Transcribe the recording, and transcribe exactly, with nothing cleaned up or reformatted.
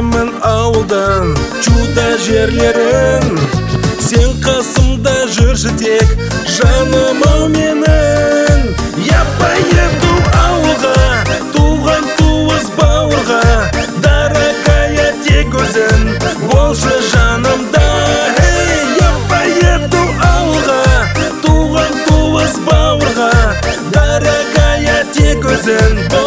Келемін ауылдан чуда жерлерін, сен қасымда жүрші тек жаным ау менің. Я поеду ауылға, туған туыс бауырға, дорогая тек өзің болшы жанымда. Я поеду ауылға, туған туыс бауырға, дорогая тек өзің